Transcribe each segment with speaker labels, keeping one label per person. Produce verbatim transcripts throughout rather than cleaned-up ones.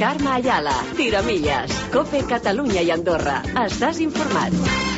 Speaker 1: Carme Ayala, Tiramilles, COPE Catalunya i Andorra. Estàs informat.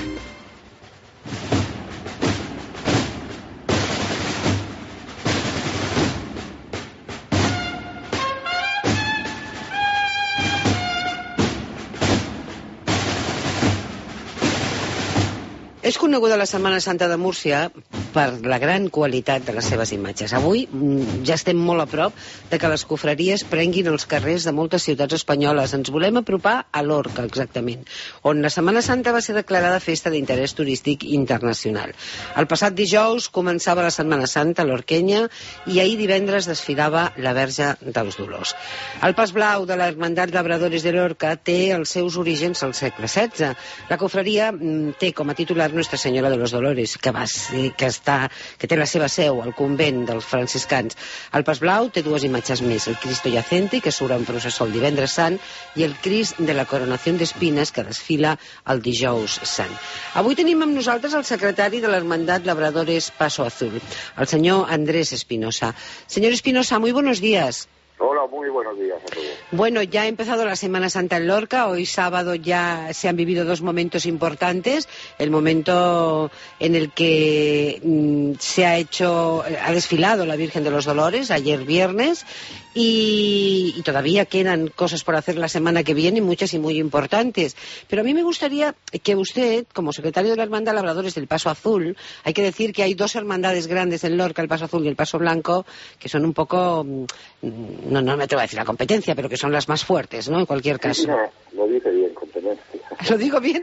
Speaker 2: És coneguda la Setmana Santa de Múrcia per la gran qualitat de les seves imatges. Avui ja estem molt a prop de que les confraries prenguin els carrers de moltes ciutats espanyoles. Ens volem apropar a Lorca, exactament, on la Setmana Santa va ser declarada festa d'interès turístic internacional. El passat dijous començava la Setmana Santa lorquenya i ahir divendres desfilava la Verge dels Dolors. El Pas Blau de l'Hermandat Labradores de Lorca té els seus orígens al segle setze. La confraria té com a titular Nuestra Senyora de los Dolores, que, va ser, que, està, que té la seva seu al convent dels franciscans. El Pas Blau té dues imatges més, el Cristo Yacente, que surt en processó el divendres sant, i el Crist de la Coronació d'Espines, que desfila el dijous sant. Avui tenim amb nosaltres el secretari de l'Hermandat Labradores Paso Azul, el senyor Andrés Espinosa. Señor Espinosa, muy buenos días.
Speaker 3: Hola, muy buenos días a todos.
Speaker 2: Bueno, ya ha empezado la Semana Santa en Lorca. Hoy sábado ya se han vivido dos momentos importantes. El momento en el que mmm, se ha hecho, ha desfilado la Virgen de los Dolores, ayer viernes, y, y todavía quedan cosas por hacer la semana que viene, muchas y muy importantes. Pero a mí me gustaría que usted, como secretario de la Hermandad Labradores del Paso Azul, hay que decir que hay dos hermandades grandes en Lorca, el Paso Azul y el Paso Blanco, que son un poco, no, no me atrevo a decir la competencia, pero que son las más fuertes, ¿no? En cualquier caso.
Speaker 3: No, lo dice bien, competencia.
Speaker 2: ¿Lo digo bien?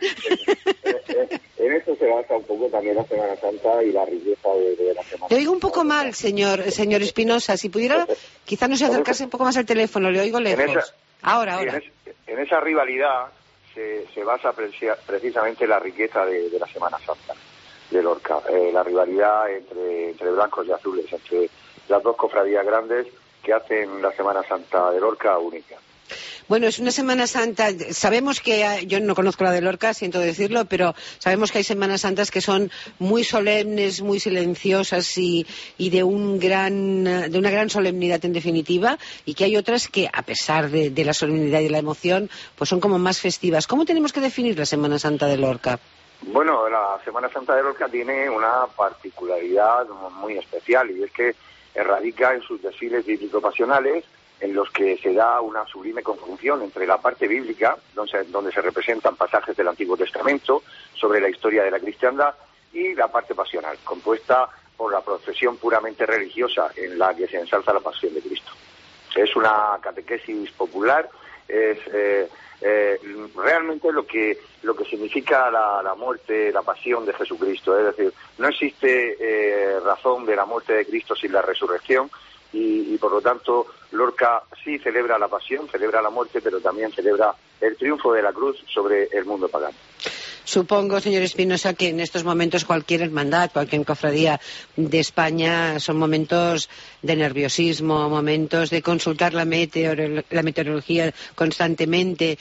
Speaker 3: En eso se basa un poco también la Semana Santa y la riqueza de, de la Semana Santa.
Speaker 2: Le oigo un poco mal, señor señor Espinosa. Si pudiera, quizás no se acercase un poco más al teléfono. Le oigo lejos. En esa, ahora, ahora.
Speaker 3: En, es, en esa rivalidad se, se basa precisamente la riqueza de, de la Semana Santa de Lorca. Eh, la rivalidad entre, entre blancos y azules, entre las dos cofradías grandes que hacen la Semana Santa de Lorca única.
Speaker 2: Bueno, es una Semana Santa, sabemos que, hay, yo no conozco la de Lorca, siento decirlo, pero sabemos que hay Semanas Santas que son muy solemnes, muy silenciosas y, y de, un gran, de una gran solemnidad en definitiva, y que hay otras que, a pesar de, de la solemnidad y la emoción, pues son como más festivas. ¿Cómo tenemos que definir la Semana Santa de Lorca?
Speaker 3: Bueno, la Semana Santa de Lorca tiene una particularidad muy especial, y es que radica en sus desfiles bíblico-pasionales, en los que se da una sublime conjunción entre la parte bíblica, donde, donde se representan pasajes del Antiguo Testamento sobre la historia de la cristiandad, y la parte pasional, compuesta por la procesión puramente religiosa en la que se ensalza la pasión de Cristo. Es una catequesis popular, es eh, eh, realmente lo que lo que significa la, la muerte, la pasión de Jesucristo. Es decir, no existe eh, razón de la muerte de Cristo sin la resurrección, y, y por lo tanto Lorca sí celebra la pasión, celebra la muerte, pero también celebra el triunfo de la cruz sobre el mundo pagano.
Speaker 2: Supongo, señor Espinosa, que en estos momentos cualquier hermandad, cualquier cofradía de España son momentos de nerviosismo, momentos de consultar la, meteor la meteorología constantemente,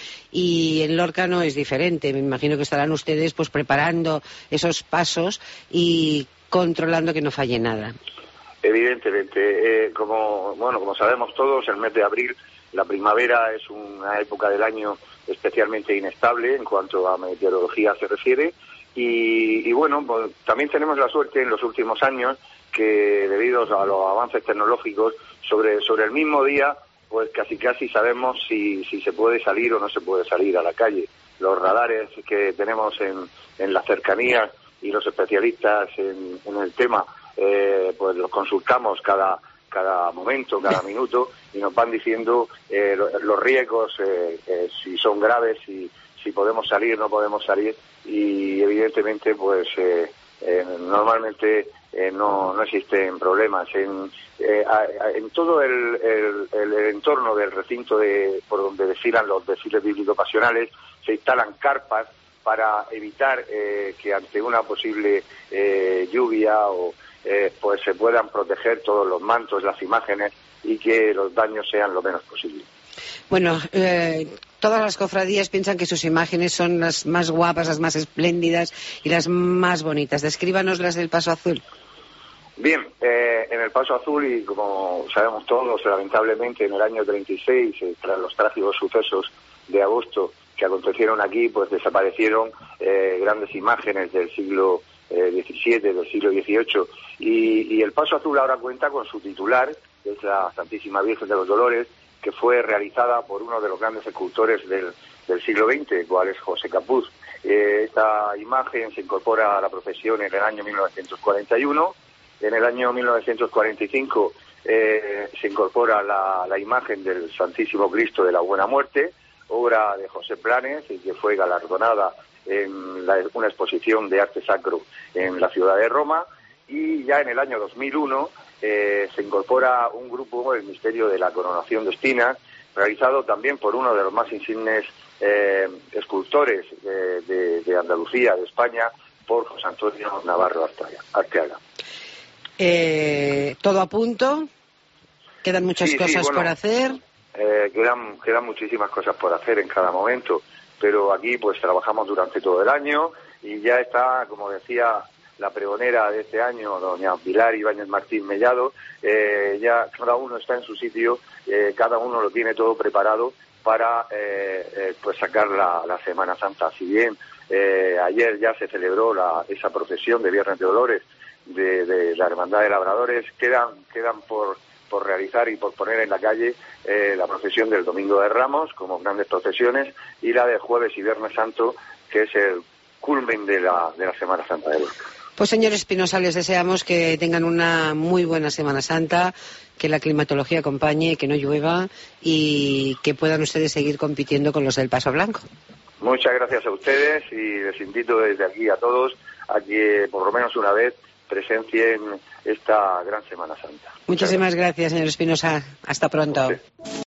Speaker 2: y en Lorca no es diferente. Me imagino que estarán ustedes pues preparando esos pasos y controlando que no falle nada.
Speaker 3: Evidentemente, eh, como bueno, como sabemos todos, el mes de abril, la primavera, es una época del año especialmente inestable en cuanto a meteorología se refiere, y, y bueno, pues, también tenemos la suerte en los últimos años que, debido a los avances tecnológicos, sobre sobre el mismo día, pues casi casi sabemos si, si se puede salir o no se puede salir a la calle. Los radares que tenemos en, en las cercanías y los especialistas en, en el tema, Eh, pues los consultamos cada cada momento, cada minuto, y nos van diciendo eh, los riesgos, eh, eh, si son graves, si si podemos salir, no podemos salir, y evidentemente pues eh, eh, normalmente eh, no no existen problemas en eh, en todo el, el, el entorno del recinto de por donde desfilan los desfiles bíblico pasionales. Se instalan carpas para evitar eh, que ante una posible eh, lluvia o Eh, pues se puedan proteger todos los mantos, las imágenes, y que los daños sean lo menos posible.
Speaker 2: Bueno, eh, todas las cofradías piensan que sus imágenes son las más guapas, las más espléndidas y las más bonitas. Descríbanos las del Paso Azul.
Speaker 3: Bien, eh, en el Paso Azul, y como sabemos todos, lamentablemente en el año treinta y seis, eh, tras los trágicos sucesos de agosto que acontecieron aquí, pues desaparecieron eh, grandes imágenes del siglo eh, diecisiete, del siglo dieciocho, y, y el Paso Azul ahora cuenta con su titular, que es la Santísima Virgen de los Dolores, que fue realizada por uno de los grandes escultores del, del siglo veinte, cual es José Capuz. Eh, esta imagen se incorpora a la procesión en el año mil novecientos cuarenta y uno. En el año mil novecientos cuarenta y cinco eh, se incorpora la, la imagen del Santísimo Cristo de la Buena Muerte, obra de José Planes, y que fue galardonada en la, una exposición de arte sacro en la ciudad de Roma. Y ya en el año dos mil uno eh, se incorpora un grupo, el Misterio de la Coronación de Espinas, realizado también por uno de los más insignes eh, escultores de, de, de Andalucía, de España, por José Antonio Navarro Arteaga.
Speaker 2: Eh, ¿Todo a punto? ¿Quedan muchas
Speaker 3: sí,
Speaker 2: cosas
Speaker 3: sí, bueno,
Speaker 2: por hacer?
Speaker 3: Eh, quedan, quedan muchísimas cosas por hacer en cada momento, pero aquí pues trabajamos durante todo el año y ya está, como decía la pregonera de este año, doña Pilar Ibáñez Martín Mellado, eh, ya cada uno está en su sitio, eh, cada uno lo tiene todo preparado para eh, eh, pues sacar la, la Semana Santa. Si bien eh, ayer ya se celebró la, esa procesión de Viernes de Dolores de, de la Hermandad de Labradores, quedan quedan por, por realizar y por poner en la calle eh, la procesión del Domingo de Ramos, como grandes procesiones, y la de Jueves y Viernes Santo, que es el culmen de la, de la Semana Santa de Lorca.
Speaker 2: Pues señor Espinosa, les deseamos que tengan una muy buena Semana Santa, que la climatología acompañe, que no llueva y que puedan ustedes seguir compitiendo con los del Paso Blanco.
Speaker 3: Muchas gracias a ustedes y les invito desde aquí a todos a que por lo menos una vez presencien esta gran Semana Santa.
Speaker 2: Muchísimas gracias, señor Espinosa. Hasta pronto.